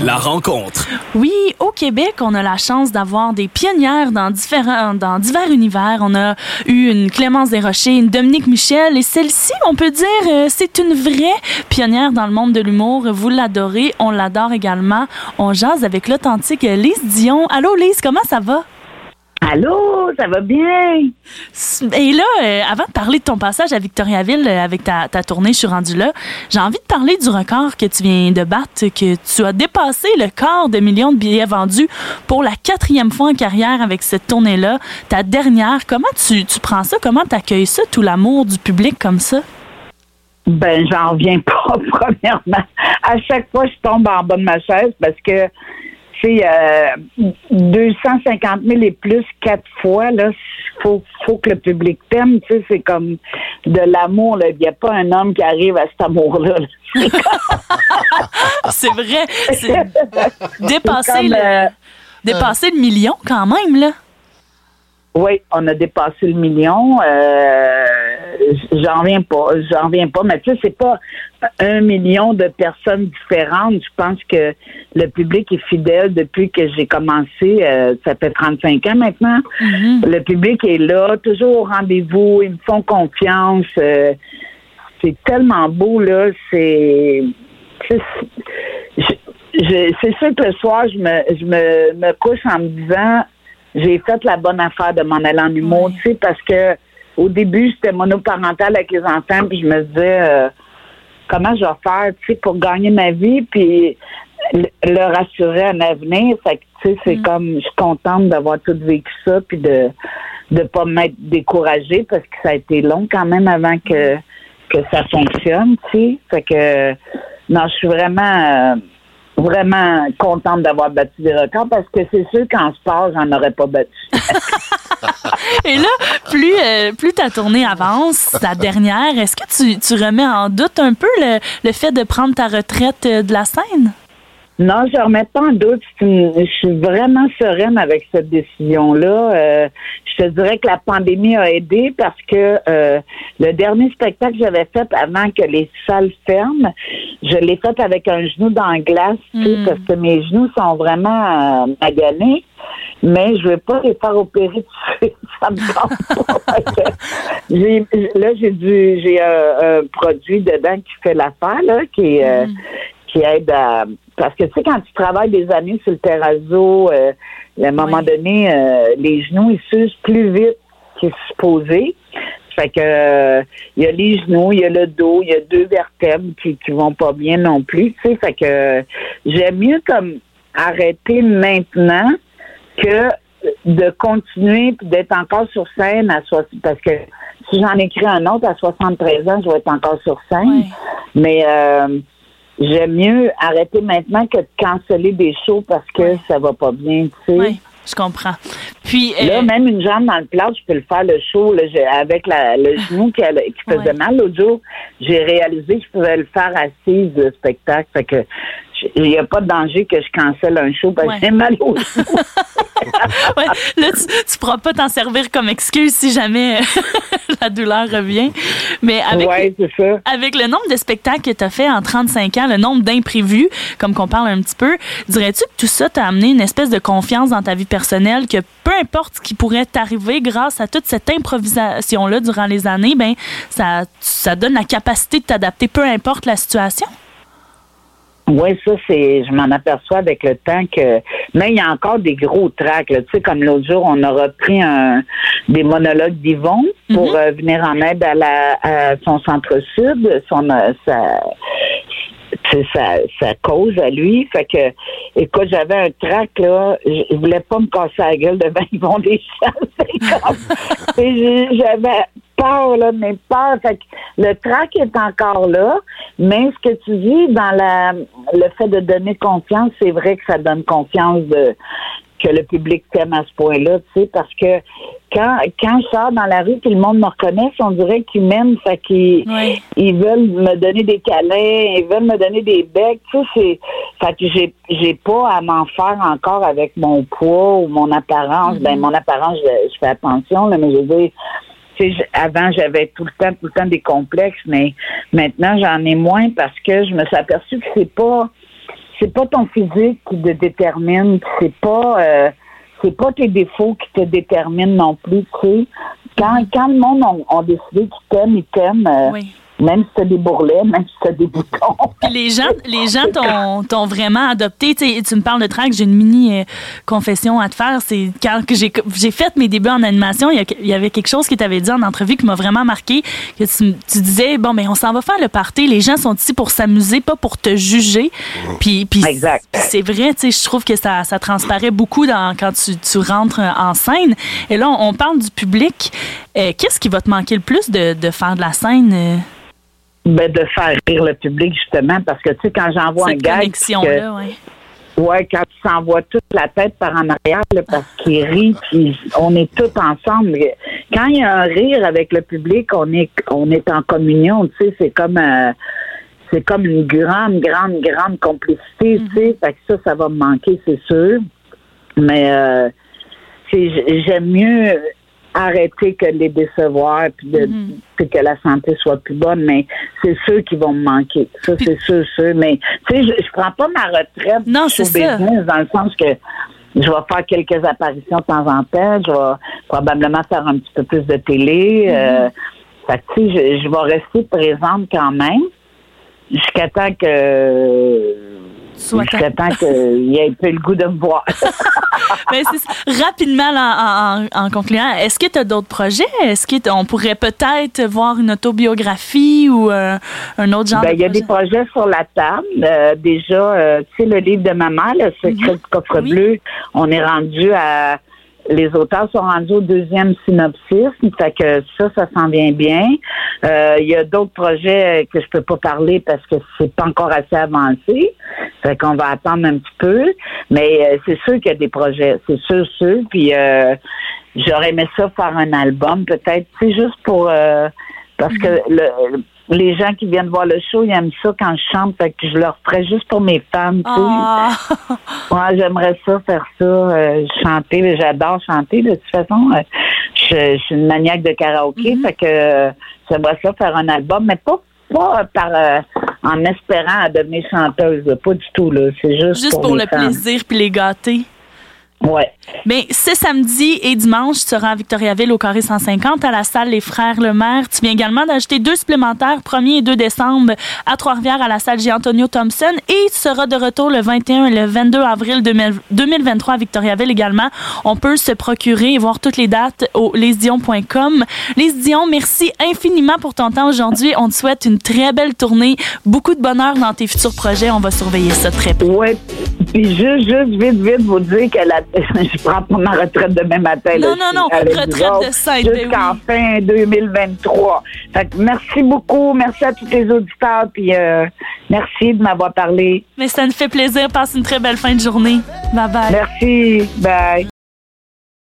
La rencontre. Oui, au Québec, on a la chance d'avoir des pionnières dans divers univers. On a eu une Clémence Desrochers, une Dominique Michel, et celle-ci, on peut dire, c'est une vraie pionnière dans le monde de l'humour. Vous l'adorez, on l'adore également. On jase avec l'authentique Lise Dion. Allô, Lise, comment ça va? Allô, ça va bien? Et là, avant de parler de ton passage à Victoriaville avec ta tournée, je suis rendue là, j'ai envie de parler du record que tu viens de battre, que tu as dépassé le quart de million de billets vendus pour la 4e fois en carrière avec cette tournée-là, ta dernière. Comment tu prends ça? Comment tu accueilles ça, tout l'amour du public comme ça? Ben, j'en reviens pas, premièrement. À chaque fois, je tombe en bas de ma chaise parce que c'est 250 000 et plus 4 fois, là, faut que le public t'aime, tu sais, c'est comme de l'amour, là. Il n'y a pas un homme qui arrive à cet amour-là. C'est vrai. C'est dépasser le million, quand même, là. Oui, on a dépassé le million. J'en reviens pas. Mais tu sais, c'est pas 1 million de personnes différentes. Je pense que le public est fidèle depuis que j'ai commencé. Ça fait 35 ans maintenant. Mm-hmm. Le public est là, toujours au rendez-vous. Ils me font confiance. C'est tellement beau, là. C'est sûr que le soir, je me couche en me disant, j'ai fait la bonne affaire de m'en aller en humour, tu sais, parce que au début, j'étais monoparentale avec les enfants, puis je me disais, comment je vais faire, tu sais, pour gagner ma vie, puis leur assurer un avenir. Fait que, tu sais, c'est comme, je suis contente d'avoir tout vécu ça, puis de pas m'être découragée, parce que ça a été long quand même avant que ça fonctionne, tu sais. Fait que, non, je suis vraiment contente d'avoir battu des records, parce que c'est sûr qu'en sport, j'en aurais pas battu. Et là, plus ta tournée avance, ta dernière, est-ce que tu remets en doute un peu le fait de prendre ta retraite de la scène? Non, je ne remets pas en doute. Je suis vraiment sereine avec cette décision-là. Je te dirais que la pandémie a aidé parce que le dernier spectacle que j'avais fait avant que les salles ferment, je l'ai fait avec un genou dans la glace, tu sais, parce que mes genoux sont vraiment maganés. Mais je veux pas les faire opérer tout de suite. Ça me tente pas. J'ai un produit dedans qui fait l'affaire, là, qui aide à... Parce que, tu sais, quand tu travailles des années sur le terrazzo, à un moment donné, les genoux, ils s'usent plus vite qu'ils supposé. Fait que, il y a les genoux, il y a le dos, il y a 2 vertèbres qui vont pas bien non plus, tu sais. Fait que, j'aime mieux comme arrêter maintenant que de continuer puis d'être encore sur scène parce que si j'en écris un autre à 73 ans, je vais être encore sur scène. Ouais. Mais j'aime mieux arrêter maintenant que de canceller des shows parce que ça va pas bien, tu sais. Oui, je comprends. Puis là, même une jambe dans le plat, je peux le faire le show là, avec le genou qui faisait mal l'autre jour. J'ai réalisé que je pouvais le faire assise, le spectacle. Fait que il n'y a pas de danger que je cancelle un show parce que j'ai mal au genou. Ouais, là, tu ne pourras pas t'en servir comme excuse si jamais la douleur revient. Mais avec le nombre de spectacles que tu as fait en 35 ans, le nombre d'imprévus, comme qu'on parle un petit peu, dirais-tu que tout ça t'a amené une espèce de confiance dans ta vie personnelle, que peu importe ce qui pourrait t'arriver grâce à toute cette improvisation-là durant les années, ben ça donne la capacité de t'adapter peu importe la situation? Oui, ça, je m'en aperçois avec le temps que, mais il y a encore des gros tracks, là. Tu sais, comme l'autre jour, on a repris des monologues d'Yvon pour venir en aide à son centre-sud, sa cause à lui. Fait que, écoute, j'avais un trac, là, je voulais pas me casser la gueule devant Yvon Deschamps. J'avais peur, là, mais peur. Fait que le trac est encore là, mais ce que tu dis dans le fait de donner confiance, c'est vrai que ça donne confiance que le public t'aime à ce point-là, tu sais, parce que quand je sors dans la rue et le monde me reconnaît, on dirait qu'ils m'aiment, fait qu'ils ils veulent me donner des câlins, ils veulent me donner des becs, tu sais, fait que j'ai pas à m'en faire encore avec mon poids ou mon apparence. Ben, mon apparence, je fais attention, là, mais je veux dire, avant, j'avais tout le temps des complexes, mais maintenant, j'en ai moins parce que je me suis aperçue que c'est pas ton physique qui te détermine, c'est pas tes défauts qui te déterminent non plus, tu sais. Quand le monde a décidé qu'ils t'aiment, ils t'aiment. Oui. Même si t'as des bourrelets, même si t'as des boutons. Puis les gens t'ont vraiment adopté. Tu me parles de track, j'ai une mini confession à te faire. C'est quand que j'ai fait mes débuts en animation, il y avait quelque chose que tu avais dit en entrevue qui m'a vraiment marqué. Que tu disais, bon, mais on s'en va faire le party. Les gens sont ici pour s'amuser, pas pour te juger. Puis exact. C'est vrai, tu sais, je trouve que ça transparaît beaucoup quand tu rentres en scène. Et là, on parle du public. Qu'est-ce qui va te manquer le plus de faire de la scène? De faire rire le public, justement, parce que, tu sais, quand j'envoie un gag... connexion-là, oui. Ouais, quand tu s'envoies toute la tête par en arrière, là, parce qu'il rit, puis on est tous ensemble. Quand il y a un rire avec le public, on est en communion, tu sais, c'est comme une grande complicité, tu sais. Fait que ça va me manquer, c'est sûr. Mais j'aime mieux arrêter que de les décevoir puis que la santé soit plus bonne, mais c'est ceux qui vont me manquer. Ça, c'est sûr. Mais tu sais, je prends pas ma retraite sur business dans le sens que je vais faire quelques apparitions de temps en temps, je vais probablement faire un petit peu plus de télé. Fait que tu sais, je vais rester présente quand même jusqu'à temps que qu'il ait un peu le goût de me voir. Mais rapidement, en concluant, est-ce que tu as d'autres projets? Est-ce qu'on pourrait peut-être voir une autobiographie ou un autre genre de projet? Il y a des projets sur la table. Déjà, tu sais, le livre de ma mère, Le secret du coffre bleu, on est rendu à... Les auteurs sont rendus au 2e synopsis, fait que ça s'en vient bien. Il y a d'autres projets que je peux pas parler parce que c'est pas encore assez avancé, fait qu'on va attendre un petit peu. Mais c'est sûr qu'il y a des projets, c'est sûr. Puis j'aurais aimé ça faire un album, peut-être, c'est juste pour parce que les gens qui viennent voir le show, ils aiment ça quand je chante, fait que je leur ferais juste pour mes fans, tu sais. Moi, j'aimerais ça, faire ça, chanter. J'adore chanter, de toute façon. Je suis une maniaque de karaoké, fait que j'aimerais ça faire un album, mais pas en espérant devenir chanteuse, pas du tout, là. C'est juste pour le plaisir puis les gâter. Ouais. Bien, ce samedi et dimanche, tu seras à Victoriaville au Carré 150 à la salle Les Frères Lemaire. Tu viens également d'ajouter 2 supplémentaires, 1er et 2 décembre à Trois-Rivières à la salle J. Antonio Thompson, et tu seras de retour le 21 et le 22 avril 2023 à Victoriaville également. On peut se procurer et voir toutes les dates au lesdion.com. Lise Dion, merci infiniment pour ton temps aujourd'hui. On te souhaite une très belle tournée, beaucoup de bonheur dans tes futurs projets. On va surveiller ça très près. Ouais. Puis juste vite vous dire que je prends pas ma retraite demain matin. Non, retraite de scène. Jusqu'en fin 2023. Fait que merci beaucoup. Merci à tous les auditeurs. Puis merci de m'avoir parlé. Mais ça nous fait plaisir. Passe une très belle fin de journée. Bye bye. Merci. Bye.